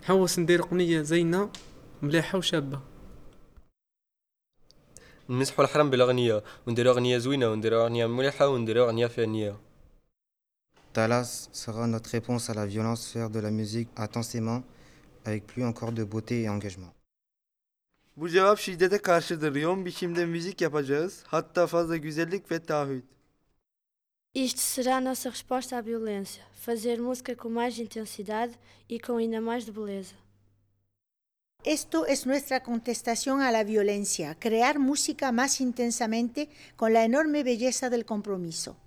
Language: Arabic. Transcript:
نحوس ندير أغنية زينة مليحة وشابة. نمسحوا الحرام بالأغنية ونديروا أغنية زوينة ونديروا أغنية مليحة ونديروا أغنية فنية. Talas sera notre réponse à la violence, faire de la musique intensément, avec plus encore de beauté et engagement. Bu cevap şiddete karşıdır. Yoğun biçimde müzik yapacağız. Hatta fazla güzellik ve taahhüt. Isto será a nossa resposta à violência. Fazer música com mais intensidade e com ainda mais de beleza. Esto es nuestra contestación a la violencia, crear música más intensamente con la enorme belleza del compromiso.